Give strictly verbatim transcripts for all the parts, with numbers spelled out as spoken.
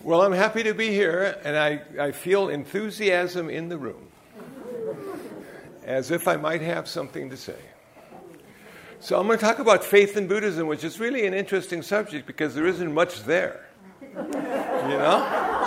Well, I'm happy to be here, and I, I feel enthusiasm in the room, as if I might have something to say. So I'm going to talk about faith in Buddhism, which is really an interesting subject because there isn't much there, you know?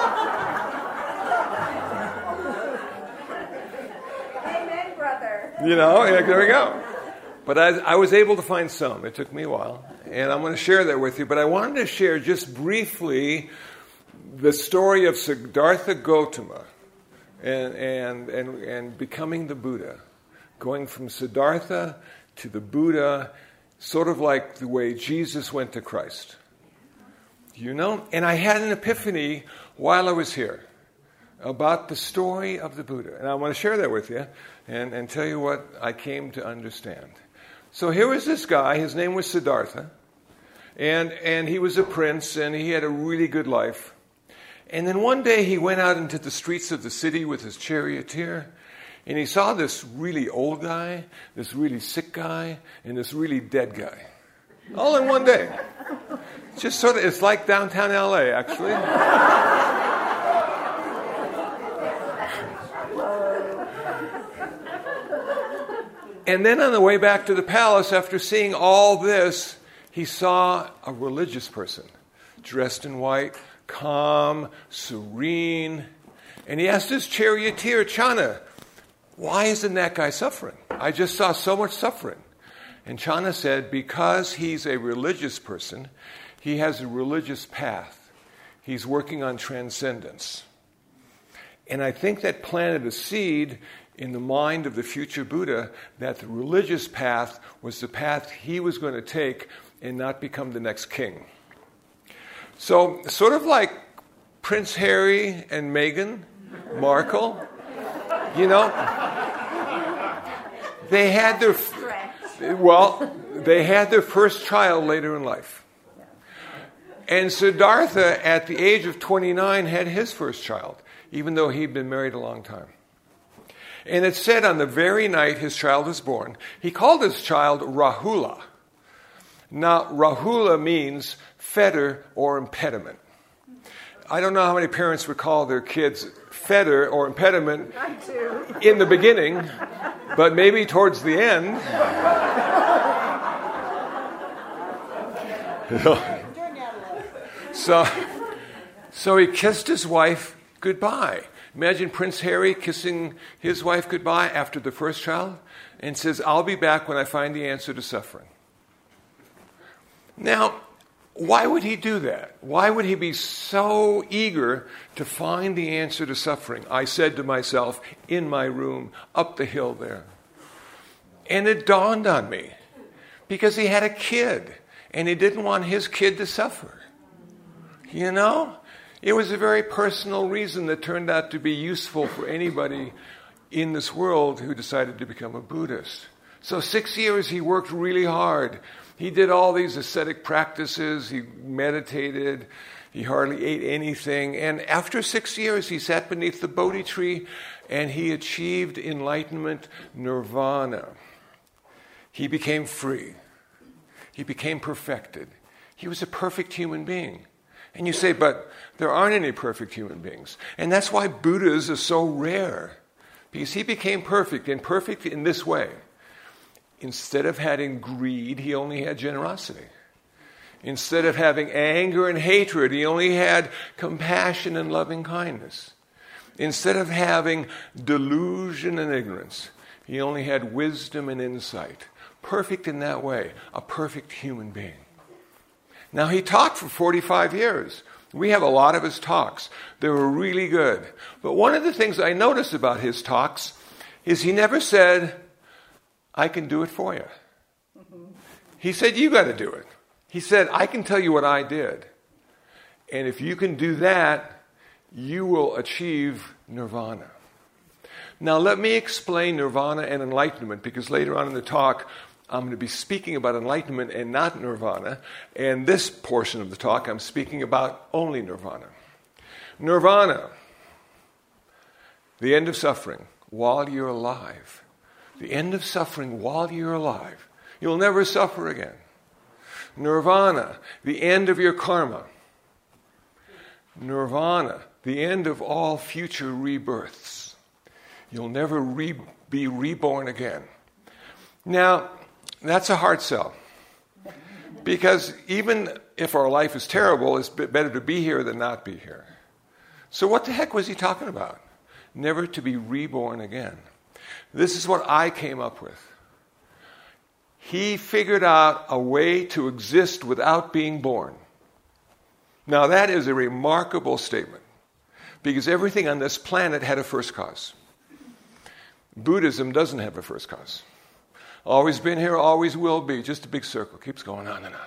Amen, brother. You know, yeah, there we go. But I, I was able to find some. It took me a while, and I'm going to share that with you. But I wanted to share just briefly the story of Siddhartha Gautama and, and, and, and becoming the Buddha, going from Siddhartha to the Buddha, sort of like the way Jesus went to Christ. You know? And I had an epiphany while I was here about the story of the Buddha. And I want to share that with you and, and tell you what I came to understand. So here was this guy, his name was Siddhartha, and, and he was a prince, and he had a really good life. And then one day he went out into the streets of the city with his charioteer, and he saw this really old guy, this really sick guy, and this really dead guy. All in one day. It's just sort of, it's like downtown L A, actually. And then on the way back to the palace, after seeing all this, he saw a religious person, dressed in white, calm, serene. And he asked his charioteer, Channa, why isn't that guy suffering? I just saw so much suffering. And Channa said, because he's a religious person, he has a religious path. He's working on transcendence. And I think that planted a seed in the mind of the future Buddha that the religious path was the path he was going to take and not become the next king. So, sort of like Prince Harry and Meghan Markle, you know, they had their, well, they had their first child later in life. And Siddhartha, at the age of twenty-nine, had his first child, even though he'd been married a long time. And it said on the very night his child was born, he called his child Rahula. Now, Rahula means fetter or impediment. I don't know how many parents would call their kids fetter or impediment in the beginning, but maybe towards the end. so, so he kissed his wife goodbye. Imagine Prince Harry kissing his wife goodbye after the first child and says, I'll be back when I find the answer to suffering. Now, why would he do that? Why would he be so eager to find the answer to suffering? I said to myself, in my room, up the hill there. And it dawned on me, because he had a kid, and he didn't want his kid to suffer. You know? It was a very personal reason that turned out to be useful for anybody in this world who decided to become a Buddhist. So six years he worked really hard. He did all these ascetic practices. He meditated. He hardly ate anything. And after six years, he sat beneath the Bodhi tree and he achieved enlightenment, nirvana. He became free. He became perfected. He was a perfect human being. And you say, but there aren't any perfect human beings. And that's why Buddhas are so rare. Because he became perfect, and perfect in this way. Instead of having greed, he only had generosity. Instead of having anger and hatred, he only had compassion and loving kindness. Instead of having delusion and ignorance, he only had wisdom and insight. Perfect in that way, a perfect human being. Now, he taught for forty-five years. We have a lot of his talks. They were really good. But one of the things I noticed about his talks is he never said, I can do it for you. Mm-hmm. He said, you got to do it. He said, I can tell you what I did. And if you can do that, you will achieve nirvana. Now, let me explain nirvana and enlightenment, because later on in the talk, I'm going to be speaking about enlightenment and not nirvana. And this portion of the talk, I'm speaking about only nirvana. Nirvana, the end of suffering while you're alive. The end of suffering while you're alive. You'll never suffer again. Nirvana, the end of your karma. Nirvana, the end of all future rebirths. You'll never re- be reborn again. Now, that's a hard sell. Because even if our life is terrible, it's better to be here than not be here. So what the heck was he talking about? Never to be reborn again. This is what I came up with. He figured out a way to exist without being born. Now that is a remarkable statement, because everything on this planet had a first cause. Buddhism doesn't have a first cause. Always been here, always will be. Just a big circle. Keeps going on and on.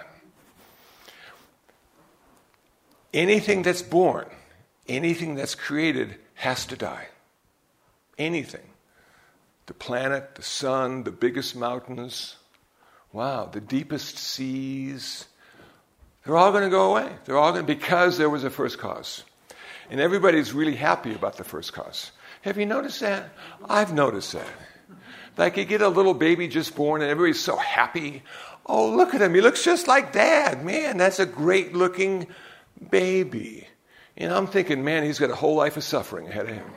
Anything that's born, anything that's created has to die. Anything. The planet, the sun, the biggest mountains, wow, the deepest seas, they're all going to go away. They're all going to, because there was a first cause. And everybody's really happy about the first cause. Have you noticed that? I've noticed that. Like you get a little baby just born and everybody's so happy. Oh, look at him. He looks just like Dad. Man, that's a great looking baby. And I'm thinking, man, he's got a whole life of suffering ahead of him.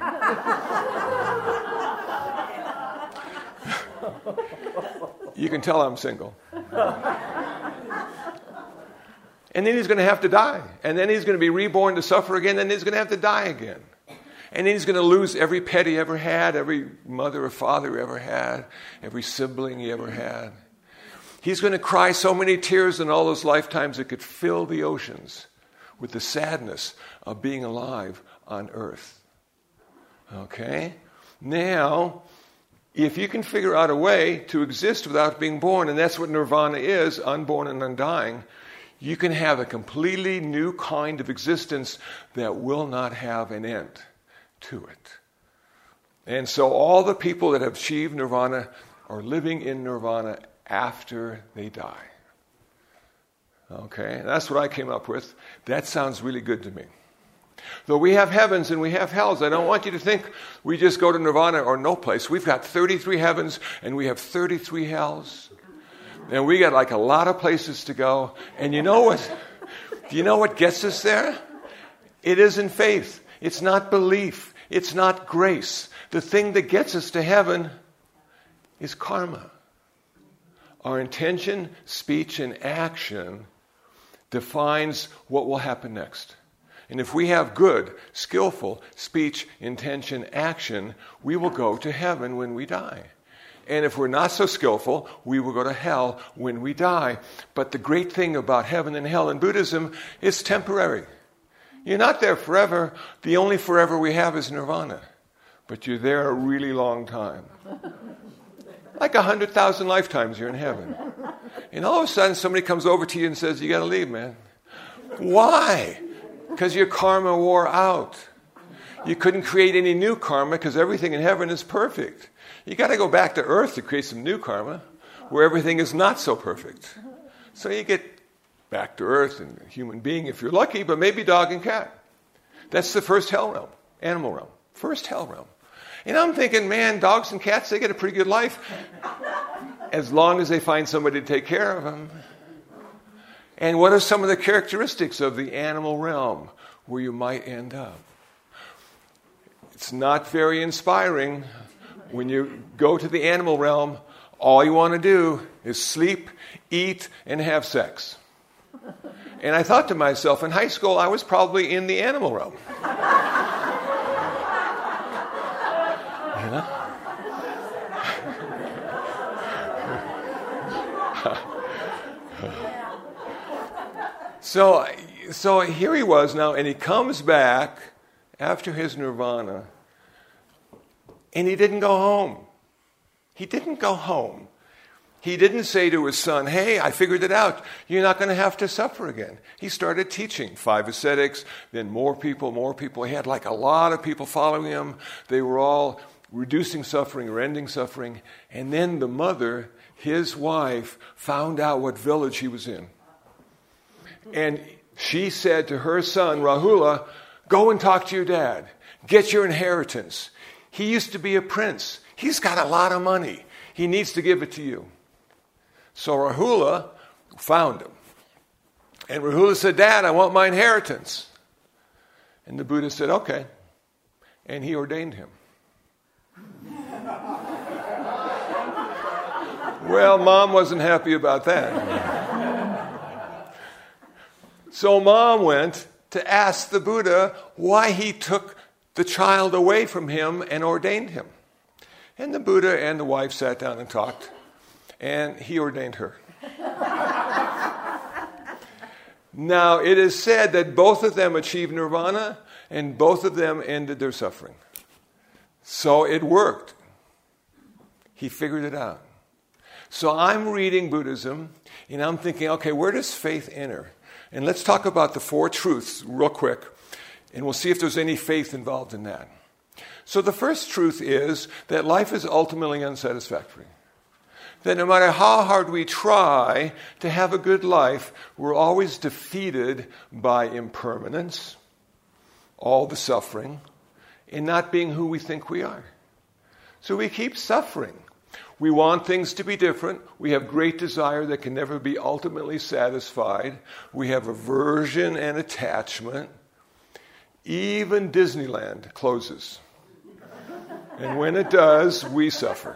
You can tell I'm single. And then he's going to have to die. And then he's going to be reborn to suffer again. And then he's going to have to die again. And then he's going to lose every pet he ever had, every mother or father he ever had, every sibling he ever had. He's going to cry so many tears in all those lifetimes it could fill the oceans with the sadness of being alive on earth. Okay? Now, if you can figure out a way to exist without being born, and that's what nirvana is, unborn and undying, you can have a completely new kind of existence that will not have an end to it. And so all the people that have achieved nirvana are living in nirvana after they die. Okay, that's what I came up with. That sounds really good to me. Though we have heavens and we have hells, I don't want you to think we just go to nirvana or no place. We've got thirty-three heavens and we have thirty-three hells. And we got like a lot of places to go. And you know what? Do you know what gets us there? It isn't faith. It's not belief. It's not grace. The thing that gets us to heaven is karma. Our intention, speech, and action defines what will happen next. And if we have good, skillful speech, intention, action, we will go to heaven when we die. And if we're not so skillful, we will go to hell when we die. But the great thing about heaven and hell in Buddhism is temporary. You're not there forever. The only forever we have is nirvana. But you're there a really long time. Like a hundred thousand lifetimes you're in heaven. And all of a sudden somebody comes over to you and says, you got to leave, man. Why? Because your karma wore out. You couldn't create any new karma because everything in heaven is perfect. You got to go back to earth to create some new karma where everything is not so perfect. So you get back to earth and a human being if you're lucky, but maybe dog and cat. That's the first hell realm, animal realm, first hell realm. And I'm thinking, man, dogs and cats, they get a pretty good life as long as they find somebody to take care of them. And what are some of the characteristics of the animal realm where you might end up? It's not very inspiring. When you go to the animal realm, all you want to do is sleep, eat, and have sex. And I thought to myself, in high school, I was probably in the animal realm. You know? so, so here he was now, and he comes back after his nirvana, and he didn't go home. He didn't go home. He didn't say to his son, hey, I figured it out. You're not going to have to suffer again. He started teaching five ascetics, then more people, more people. He had like a lot of people following him. They were all reducing suffering or ending suffering. And then the mother, his wife, found out what village he was in. And she said to her son, Rahula, go and talk to your dad. Get your inheritance. He used to be a prince. He's got a lot of money. He needs to give it to you. So Rahula found him. And Rahula said, Dad, I want my inheritance. And the Buddha said, okay. And he ordained him. Well, Mom wasn't happy about that. So Mom went to ask the Buddha why he took the child away from him and ordained him. And the Buddha and the wife sat down and talked, and he ordained her. Now, it is said that both of them achieved nirvana, and both of them ended their suffering. So it worked. He figured it out. So I'm reading Buddhism, and I'm thinking, okay, where does faith enter? And let's talk about the four truths real quick, and we'll see if there's any faith involved in that. So the first truth is that life is ultimately unsatisfactory. That no matter how hard we try to have a good life, we're always defeated by impermanence, all the suffering, and not being who we think we are. So we keep suffering. We want things to be different. We have great desire that can never be ultimately satisfied. We have aversion and attachment. Even Disneyland closes. And when it does, we suffer.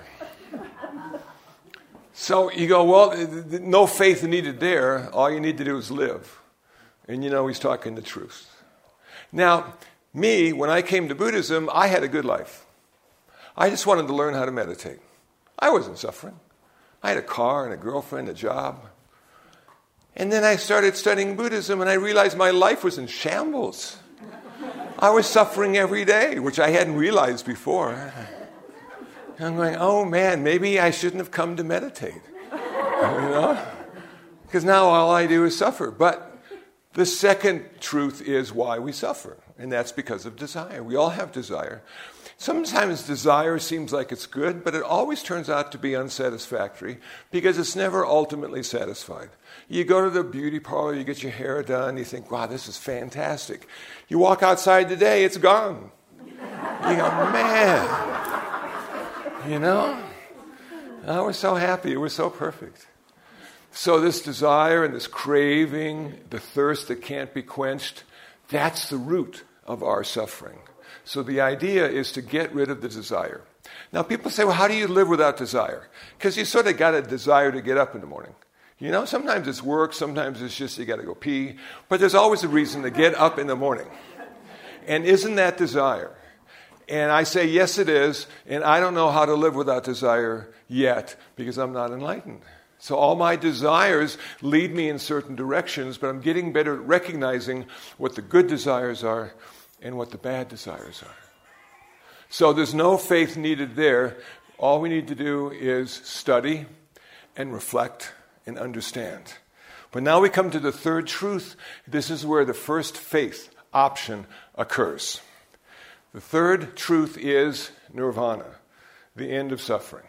So you go, well, no faith needed there. All you need to do is live. And you know he's talking the truth. Now, me, when I came to Buddhism, I had a good life. I just wanted to learn how to meditate. I wasn't suffering. I had a car and a girlfriend, a job. And then I started studying Buddhism, and I realized my life was in shambles. I was suffering every day, which I hadn't realized before. And I'm going, oh man, maybe I shouldn't have come to meditate. You know? Because now all I do is suffer. But the second truth is why we suffer, and that's because of desire. We all have desire. Sometimes desire seems like it's good, but it always turns out to be unsatisfactory because it's never ultimately satisfied. You go to the beauty parlor, you get your hair done, you think, wow, this is fantastic. You walk outside today, it's gone. You go, man, you know, I was so happy, it was so perfect. So this desire and this craving, the thirst that can't be quenched, that's the root of our suffering. So the idea is to get rid of the desire. Now people say, well, how do you live without desire? Because you sort of got a desire to get up in the morning. You know, sometimes it's work, sometimes it's just you got to go pee. But there's always a reason to get up in the morning. And isn't that desire? And I say, yes, it is. And I don't know how to live without desire yet because I'm not enlightened. So all my desires lead me in certain directions, but I'm getting better at recognizing what the good desires are and what the bad desires are. So there's no faith needed there. All we need to do is study and reflect and understand. But now we come to the third truth. This is where the first faith option occurs. The third truth is nirvana, the end of suffering.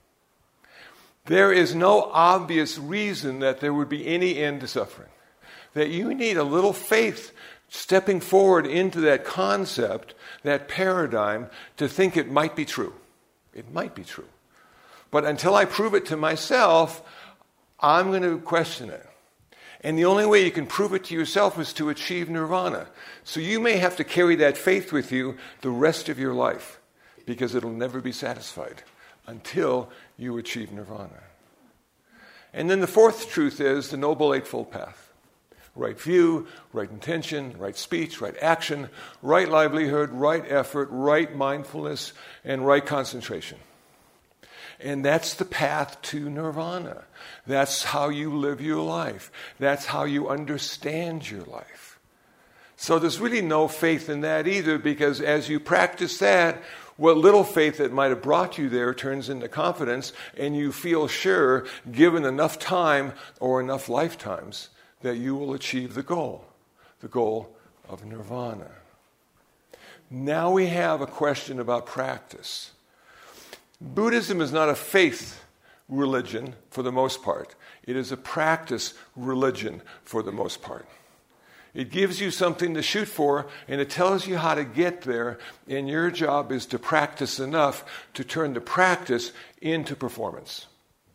There is no obvious reason that there would be any end to suffering. That you need a little faith stepping forward into that concept, that paradigm, to think it might be true. It might be true. But until I prove it to myself, I'm going to question it. And the only way you can prove it to yourself is to achieve nirvana. So you may have to carry that faith with you the rest of your life, because it'll never be satisfied until you achieve nirvana. And then the fourth truth is the Noble Eightfold Path. Right view, right intention, right speech, right action, right livelihood, right effort, right mindfulness, and right concentration. And that's the path to nirvana. That's how you live your life. That's how you understand your life. So there's really no faith in that either, because as you practice that, what little faith that might have brought you there turns into confidence, and you feel sure, given enough time or enough lifetimes, that you will achieve the goal, the goal of nirvana. Now we have a question about practice. Buddhism is not a faith religion for the most part. It is a practice religion for the most part. It gives you something to shoot for, and it tells you how to get there, and your job is to practice enough to turn the practice into performance.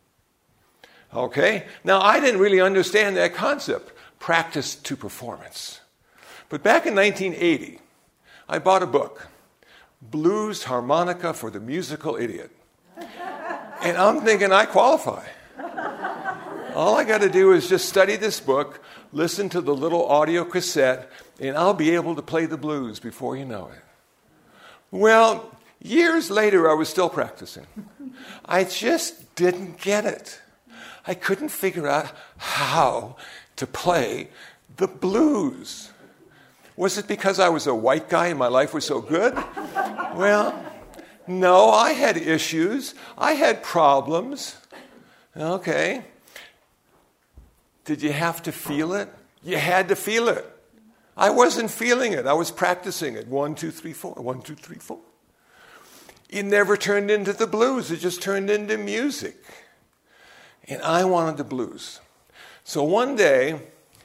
Okay? Now, I didn't really understand that concept, practice to performance. But back in nineteen eighty, I bought a book, Blues Harmonica for the Musical Idiot. And I'm thinking I qualify. All I got to do is just study this book, listen to the little audio cassette, and I'll be able to play the blues before you know it. Well, years later, I was still practicing. I just didn't get it. I couldn't figure out how to play the blues. Was it because I was a white guy and my life was so good? Well, no, I had issues. I had problems. Okay. Did you have to feel it? You had to feel it. I wasn't feeling it. I was practicing it. One, two, three, four. One, two, three, four. It never turned into the blues. It just turned into music. And I wanted the blues. So one day,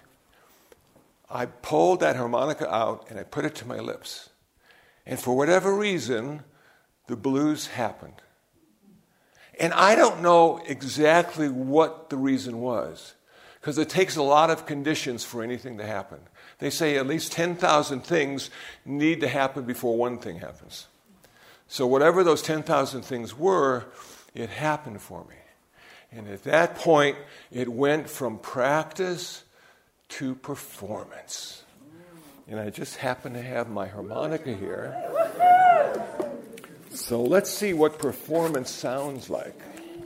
I pulled that harmonica out and I put it to my lips. And for whatever reason, the blues happened. And I don't know exactly what the reason was, because it takes a lot of conditions for anything to happen. They say at least ten thousand things need to happen before one thing happens. So whatever those ten thousand things were, it happened for me. And at that point, it went from practice to performance. And I just happen to have my harmonica here. So let's see what performance sounds like.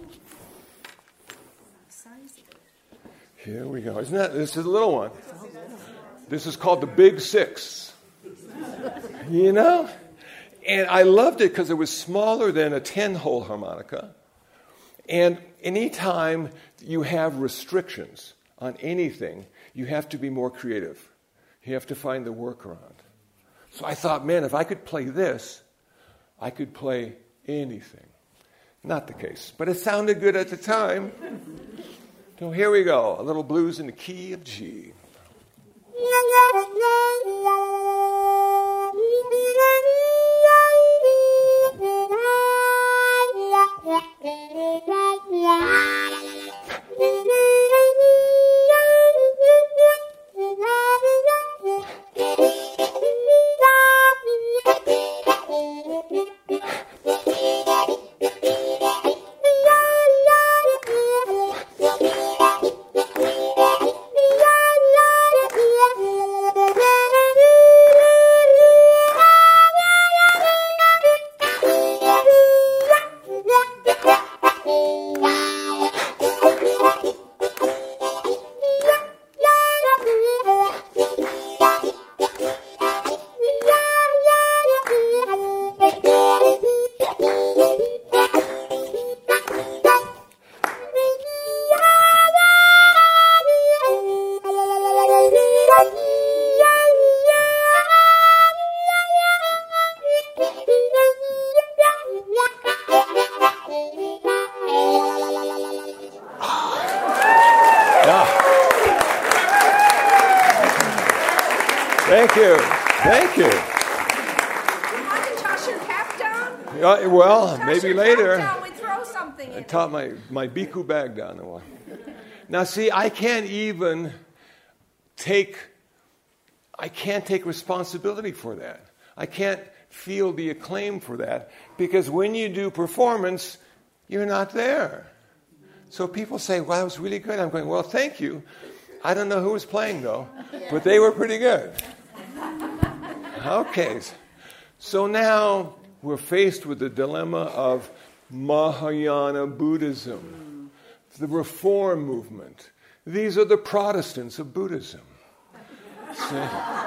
Here we go. Isn't that, this is a little one. This is called the Big Six. You know? And I loved it because it was smaller than a ten-hole harmonica. And anytime you have restrictions on anything, you have to be more creative. You have to find the workaround. So I thought, man, if I could play this, I could play anything. Not the case, but it sounded good at the time. So here we go, a little blues in the key of G. Thank you. Thank you. You want to toss your cap down? Uh, well, Toss maybe your later. Cap down, we throw something I in. tossed my, my Biku bag down. One. Now, see, I can't even take, I can't take responsibility for that. I can't feel the acclaim for that, because when you do performance, you're not there. So people say, well, that was really good. I'm going, well, thank you. I don't know who was playing, though, but they were pretty good. Okay. So now we're faced with the dilemma of Mahayana Buddhism, the Reform movement. These are the Protestants of Buddhism. See?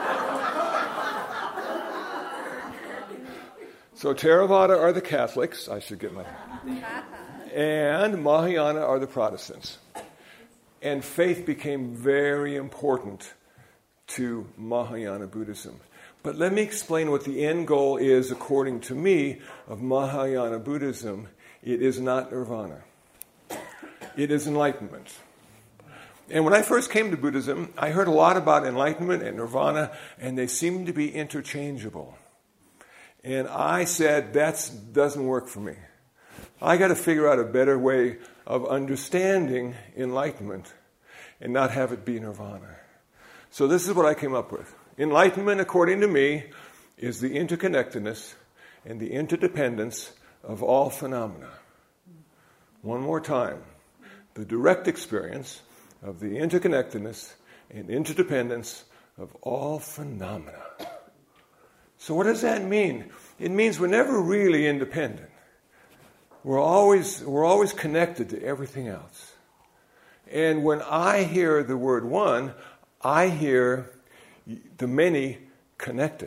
So Theravada are the Catholics. I should get my... And Mahayana are the Protestants. And faith became very important to Mahayana Buddhism. But let me explain what the end goal is, according to me, of Mahayana Buddhism. It is not nirvana. It is enlightenment. And when I first came to Buddhism, I heard a lot about enlightenment and nirvana, and they seemed to be interchangeable. And I said, that doesn't work for me. I got to figure out a better way of understanding enlightenment and not have it be nirvana. So this is what I came up with. Enlightenment, according to me, is the interconnectedness and the interdependence of all phenomena. One more time. The direct experience of the interconnectedness and interdependence of all phenomena. So what does that mean? It means we're never really independent. We're always, we're always connected to everything else. And when I hear the word one, I hear the many connected,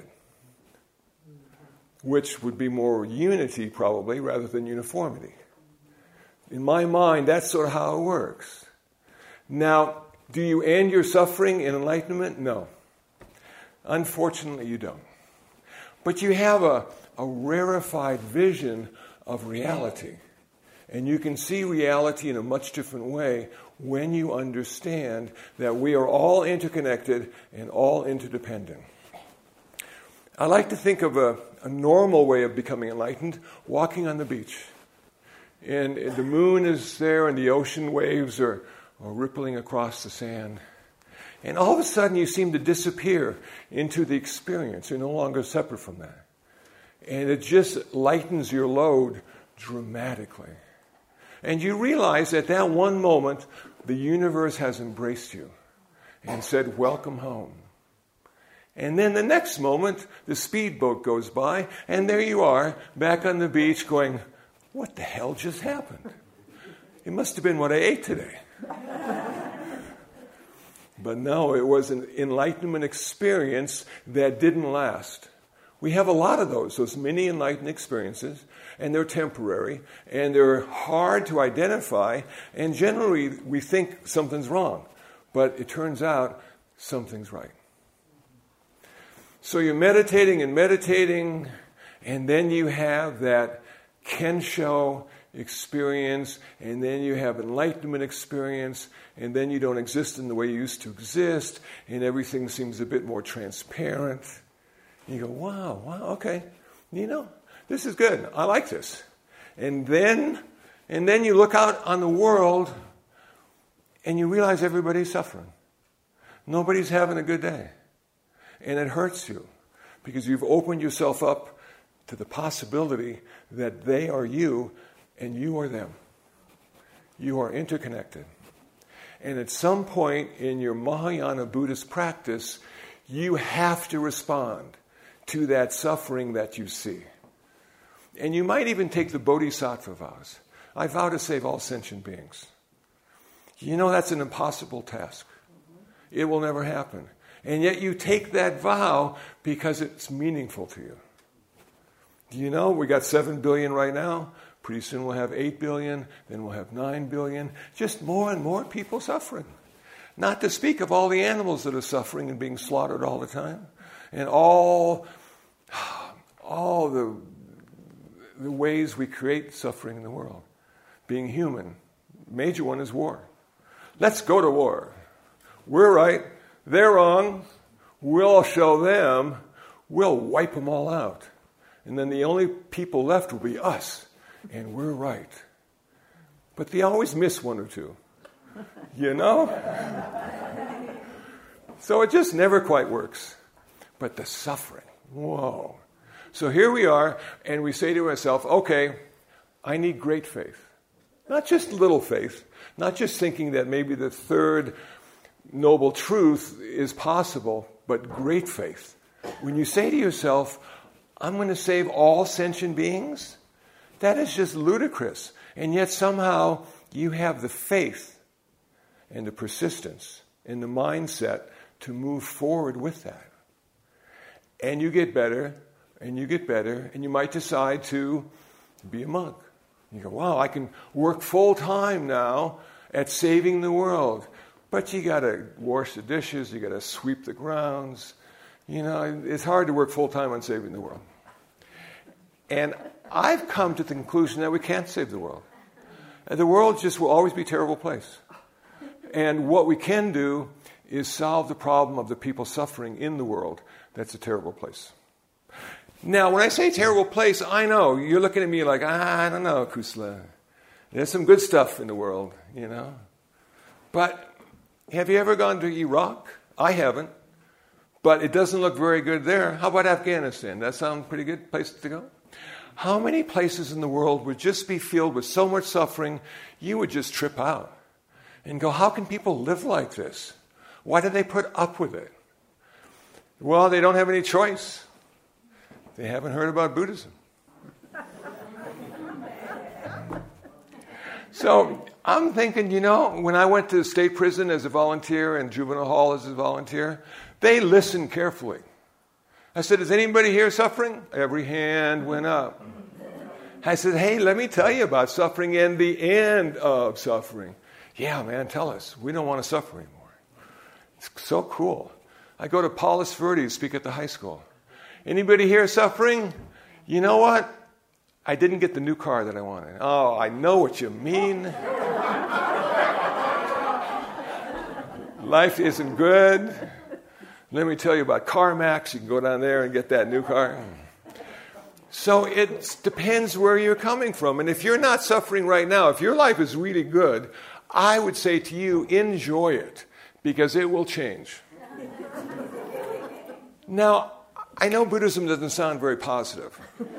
which would be more unity probably rather than uniformity. In my mind, that's sort of how it works. Now, do you end your suffering in enlightenment? No. Unfortunately, you don't. But you have a, a rarefied vision of reality. And you can see reality in a much different way when you understand that we are all interconnected and all interdependent. I like to think of a, a normal way of becoming enlightened, walking on the beach. And the moon is there and the ocean waves are, are rippling across the sand. And all of a sudden you seem to disappear into the experience. You're no longer separate from that. And it just lightens your load dramatically. And you realize at that one moment, the universe has embraced you and said, welcome home. And then the next moment, the speedboat goes by, and there you are, back on the beach going, what the hell just happened? It must have been what I ate today. But no, it was an enlightenment experience that didn't last. We have a lot of those, those mini enlightened experiences, and they're temporary, and they're hard to identify, and generally we think something's wrong, but it turns out something's right. So you're meditating and meditating, and then you have that Kensho experience, and then you have enlightenment experience, and then you don't exist in the way you used to exist, and everything seems a bit more transparent. You go, wow, wow, okay. You know, this is good. I like this. And then, and then you look out on the world and you realize everybody's suffering. Nobody's having a good day. And it hurts you because you've opened yourself up to the possibility that they are you and you are them. You are interconnected. And at some point in your Mahayana Buddhist practice, you have to respond to that suffering that you see. And you might even take the bodhisattva vows. I vow to save all sentient beings. You know that's an impossible task. It will never happen. And yet you take that vow because it's meaningful to you. Do you know we got seven billion right now? Pretty soon we'll have eight billion, then we'll have nine billion. Just more and more people suffering. Not to speak of all the animals that are suffering and being slaughtered all the time. And all, all the, the ways we create suffering in the world. Being human. Major one is war. Let's go to war. We're right. They're wrong. We'll show them. We'll wipe them all out. And then the only people left will be us. And we're right. But they always miss one or two. You know? So it just never quite works. But the suffering, whoa. So here we are, and we say to ourselves, okay, I need great faith. Not just little faith, not just thinking that maybe the third noble truth is possible, but great faith. When you say to yourself, I'm going to save all sentient beings, that is just ludicrous. And yet somehow you have the faith and the persistence and the mindset to move forward with that. And you get better, and you get better, and you might decide to be a monk. You go, wow, I can work full time now at saving the world. But you got to wash the dishes, you got to sweep the grounds. You know, it's hard to work full time on saving the world. And I've come to the conclusion that we can't save the world. The world just will always be a terrible place. And what we can do is solve the problem of the people suffering in the world. That's a terrible place. Now, when I say terrible place, I know you're looking at me like, ah, I don't know, Kusala. There's some good stuff in the world, you know. But have you ever gone to Iraq? I haven't. But it doesn't look very good there. How about Afghanistan? That sound pretty good place to go? How many places in the world would just be filled with so much suffering, you would just trip out and go, how can people live like this? Why do they put up with it? Well, they don't have any choice. They haven't heard about Buddhism. So I'm thinking, you know, when I went to state prison as a volunteer and juvenile hall as a volunteer, they listened carefully. I said, is anybody here suffering? Every hand went up. I said, hey, let me tell you about suffering and the end of suffering. Yeah, man, tell us. We don't want to suffer anymore. It's so cool. I go to Paulus Verde, speak at the high school. Anybody here suffering? You know what? I didn't get the new car that I wanted. Oh, I know what you mean. Life isn't good. Let me tell you about CarMax. You can go down there and get that new car. So it depends where you're coming from. And if you're not suffering right now, if your life is really good, I would say to you, enjoy it, because it will change. Now, I know Buddhism doesn't sound very positive.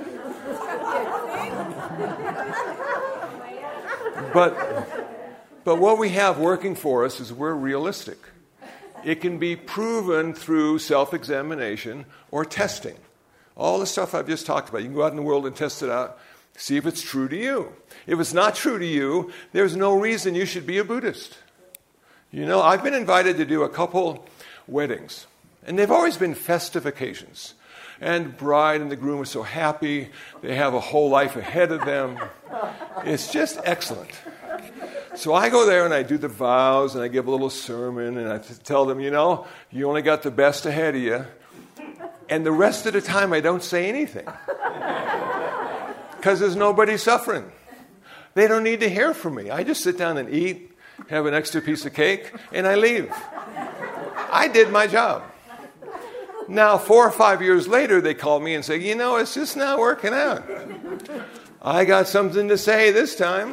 But, but what we have working for us is we're realistic. It can be proven through self-examination or testing. All the stuff I've just talked about. You can go out in the world and test it out, see if it's true to you. If it's not true to you, there's no reason you should be a Buddhist. You know, I've been invited to do a couple weddings, and they've always been festive occasions. And the bride and the groom are so happy. They have a whole life ahead of them. It's just excellent. So I go there and I do the vows and I give a little sermon and I tell them, you know, you only got the best ahead of you. And the rest of the time I don't say anything. Because there's nobody suffering. They don't need to hear from me. I just sit down and eat, have an extra piece of cake, and I leave. I did my job. Now, four or five years later, they call me and say, you know, it's just not working out. I got something to say this time.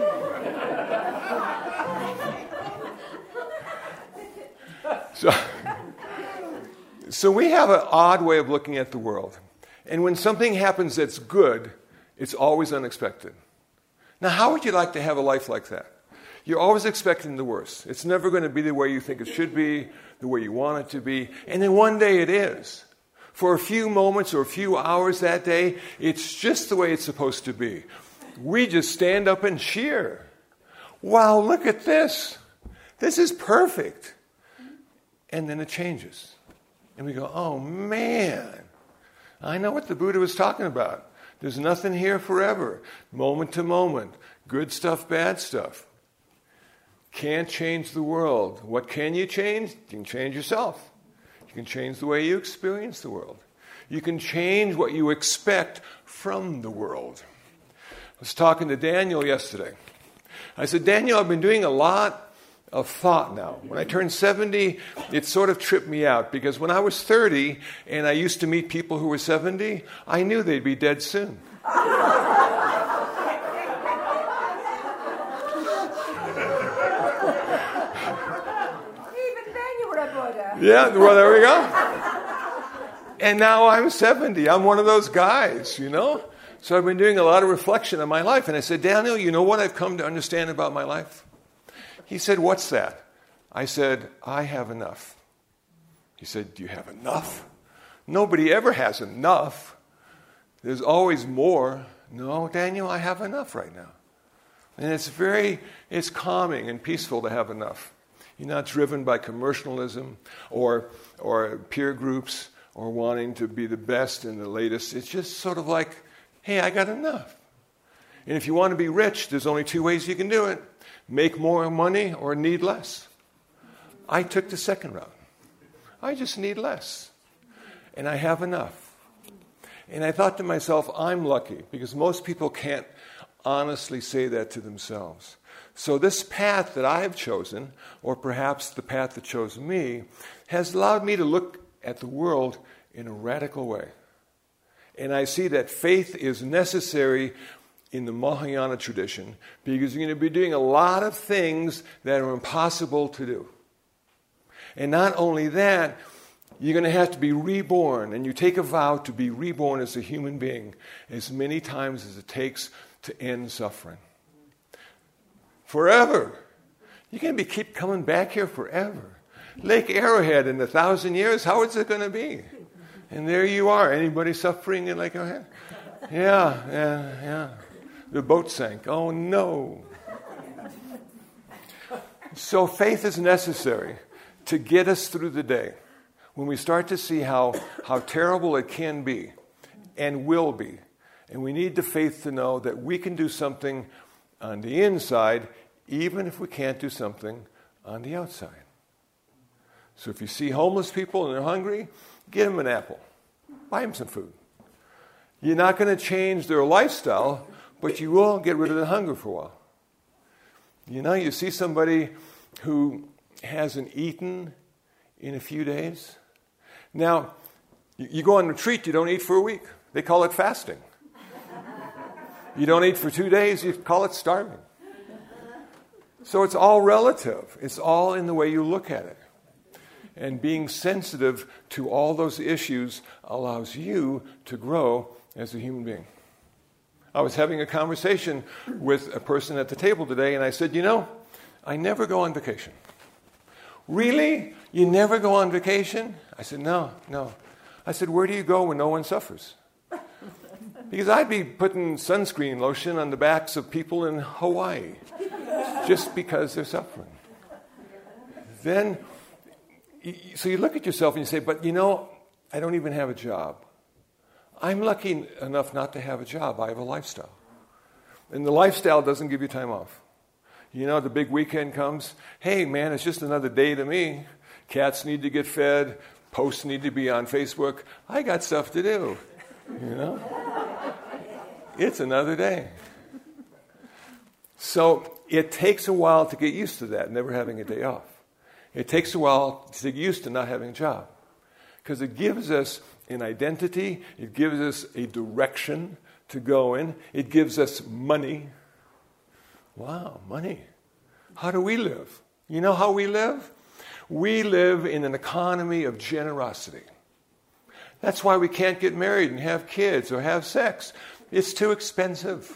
So, so we have an odd way of looking at the world. And when something happens that's good, it's always unexpected. Now, how would you like to have a life like that? You're always expecting the worst. It's never going to be the way you think it should be, the way you want it to be. And then one day it is. For a few moments or a few hours that day, it's just the way it's supposed to be. We just stand up and cheer. Wow, look at this. This is perfect. And then it changes. And we go, oh man, I know what the Buddha was talking about. There's nothing here forever. Moment to moment. Good stuff, bad stuff. Can't change the world. What can you change? You can change yourself. You can change the way you experience the world. You can change what you expect from the world. I was talking to Daniel yesterday. I said, Daniel, I've been doing a lot of thought now. When I turned seventy, it sort of tripped me out because when I was thirty and I used to meet people who were seventy, I knew they'd be dead soon. Yeah, well, there we go. And now I'm seventy. I'm one of those guys, you know? So I've been doing a lot of reflection on my life. And I said, Daniel, you know what I've come to understand about my life? He said, what's that? I said, I have enough. He said, do you have enough? Nobody ever has enough. There's always more. No, Daniel, I have enough right now. And it's very, it's calming and peaceful to have enough. You're not driven by commercialism or or peer groups or wanting to be the best and the latest. It's just sort of like, hey, I got enough. And if you want to be rich, there's only two ways you can do it. Make more money or need less. I took the second route. I just need less. And I have enough. And I thought to myself, I'm lucky because most people can't honestly say that to themselves. So this path that I have chosen, or perhaps the path that chose me, has allowed me to look at the world in a radical way. And I see that faith is necessary in the Mahayana tradition because you're going to be doing a lot of things that are impossible to do. And not only that, You're going to have to be reborn, and you take a vow to be reborn as a human being as many times as it takes to end suffering. Forever. You're going to be keep coming back here forever. Lake Arrowhead in a thousand years, how is it going to be? And there you are. Anybody suffering in Lake Arrowhead? Yeah, yeah, yeah. The boat sank. Oh, no. So faith is necessary to get us through the day. When we start to see how, how terrible it can be and will be. And we need the faith to know that we can do something on the inside even if we can't do something on the outside. So if you see homeless people and they're hungry, get them an apple. Buy them some food. You're not going to change their lifestyle, but you will get rid of the hunger for a while. You know, you see somebody who hasn't eaten in a few days. Now, you go on retreat, you don't eat for a week. They call it fasting. You don't eat for two days, you call it starving. So it's all relative. It's all in the way you look at it. And being sensitive to all those issues allows you to grow as a human being. I was having a conversation with a person at the table today, and I said, you know, I never go on vacation. Really? You never go on vacation? I said, no, no. I said, where do you go when no one suffers? Because I'd be putting sunscreen lotion on the backs of people in Hawaii just because they're suffering. Then, so you look at yourself and you say, but you know, I don't even have a job. I'm lucky enough not to have a job. I have a lifestyle. And the lifestyle doesn't give you time off. You know, the big weekend comes. Hey, man, it's just another day to me. Cats need to get fed. Posts need to be on Facebook. I got stuff to do. You know? It's another day. So it takes a while to get used to that, never having a day off. It takes a while to get used to not having a job. Because it gives us an identity. It gives us a direction to go in. It gives us money. Wow, money. How do we live? You know how we live? We live in an economy of generosity. That's why we can't get married and have kids or have sex. It's too expensive.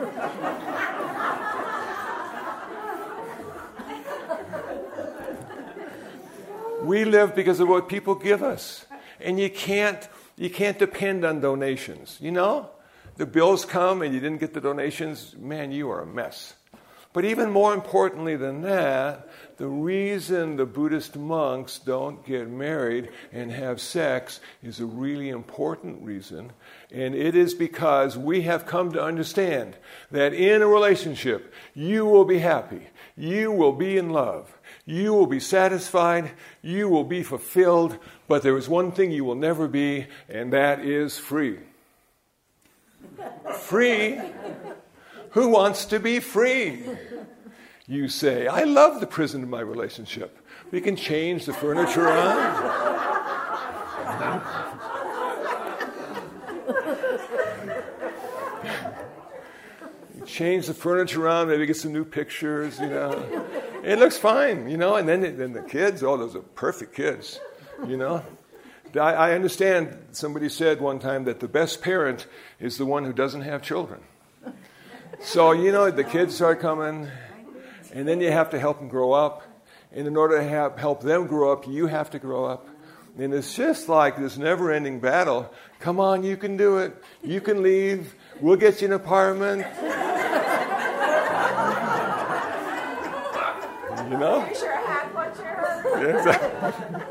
We live because of what people give us. And you can't, you can't depend on donations. You know? The bills come and you didn't get the donations, man, you are a mess. But even more importantly than that, the reason the Buddhist monks don't get married and have sex is a really important reason. And it is because we have come to understand that in a relationship, you will be happy. You will be in love. You will be satisfied. You will be fulfilled. But there is one thing you will never be, and that is free. Free? Who wants to be free? You say, I love the prison of my relationship. We can change the furniture around. Change the furniture around, maybe get some new pictures, you know. It looks fine, you know. And then, then the kids, oh, those are perfect kids, you know. I, I understand somebody said one time that the best parent is the one who doesn't have children. So, you know, the kids start coming, and then you have to help them grow up. And in order to have, help them grow up, you have to grow up. And it's just like this never-ending battle. Come on, you can do it. You can leave. We'll get you an apartment. You know? Here's your hat, what's your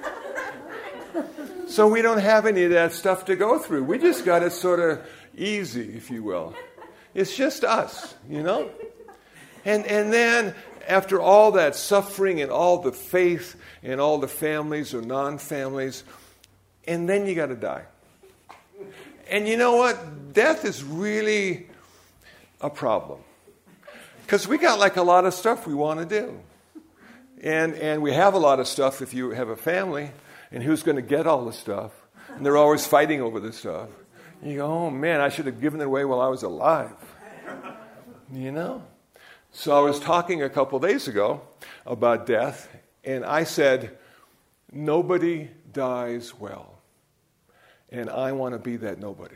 So we don't have any of that stuff to go through. We just got it sort of easy, if you will. It's just us, you know? And and then after all that suffering and all the faith and all the families or non-families, and then you got to die. And you know what? Death is really a problem. Because we got like a lot of stuff we want to do. And and we have a lot of stuff if you have a family. And who's going to get all the stuff? And they're always fighting over this stuff. You go, oh man, I should have given it away while I was alive. You know? So I was talking a couple days ago about death, and I said, nobody dies well. And I want to be that nobody.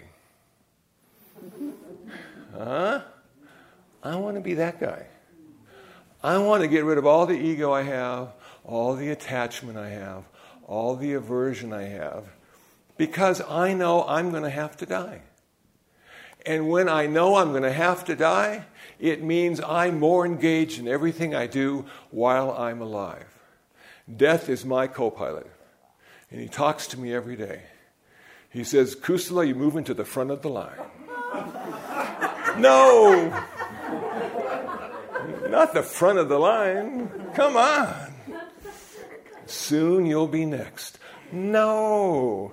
Huh? I want to be that guy. I want to get rid of all the ego I have, all the attachment I have, all the aversion I have, because I know I'm going to have to die. And when I know I'm going to have to die, it means I'm more engaged in everything I do while I'm alive. Death is my co-pilot, and he talks to me every day. He says, Kusala, you're moving to the front of the line. No! Not the front of the line. Come on. Soon you'll be next. No.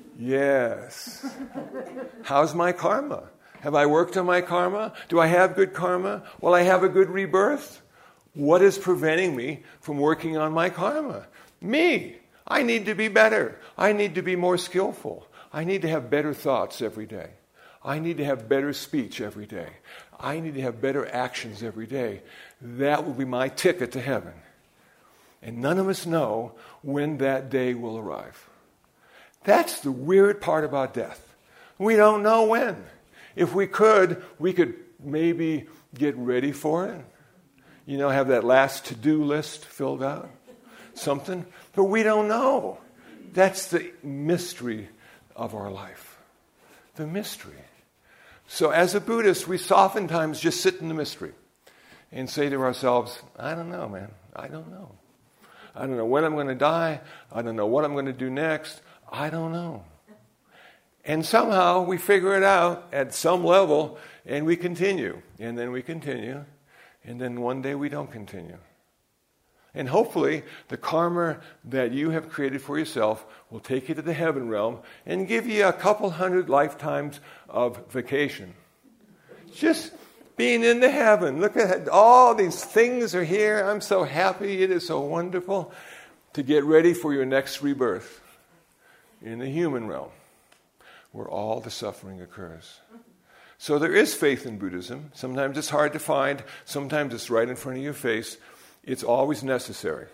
Yes. How's my karma? Have I worked on my karma? Do I have good karma? Will I have a good rebirth? What is preventing me from working on my karma? Me. I need to be better. I need to be more skillful. I need to have better thoughts every day. I need to have better speech every day. I need to have better actions every day. That will be my ticket to heaven. And none of us know when that day will arrive. That's the weird part about death. We don't know when. If we could, we could maybe get ready for it. You know, have that last to-do list filled out. Something. But we don't know. That's the mystery of our life. The mystery. So as a Buddhist, we oftentimes just sit in the mystery and say to ourselves, I don't know, man. I don't know. I don't know when I'm going to die. I don't know what I'm going to do next. I don't know. And somehow we figure it out at some level, and we continue. And then we continue. And then one day we don't continue. And hopefully the karma that you have created for yourself will take you to the heaven realm and give you a couple hundred lifetimes of vacation. Just being in the heaven. Look at all these things are here. I'm so happy. It is so wonderful to get ready for your next rebirth in the human realm where all the suffering occurs. So there is faith in Buddhism. Sometimes it's hard to find. Sometimes it's right in front of your face. It's always necessary.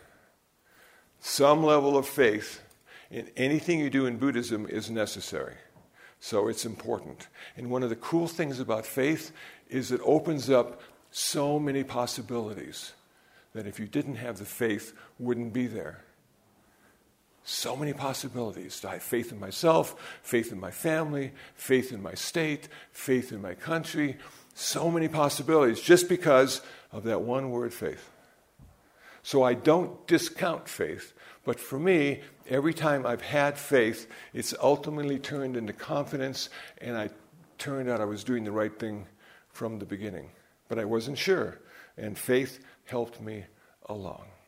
Some level of faith in anything you do in Buddhism is necessary. So it's important. And one of the cool things about faith is it opens up so many possibilities that if you didn't have the faith, wouldn't be there. So many possibilities. I have faith in myself, faith in my family, faith in my state, faith in my country. So many possibilities just because of that one word, faith. So I don't discount faith, but for me, every time I've had faith, it's ultimately turned into confidence, and I turned out I was doing the right thing from the beginning. But I wasn't sure, and faith helped me along.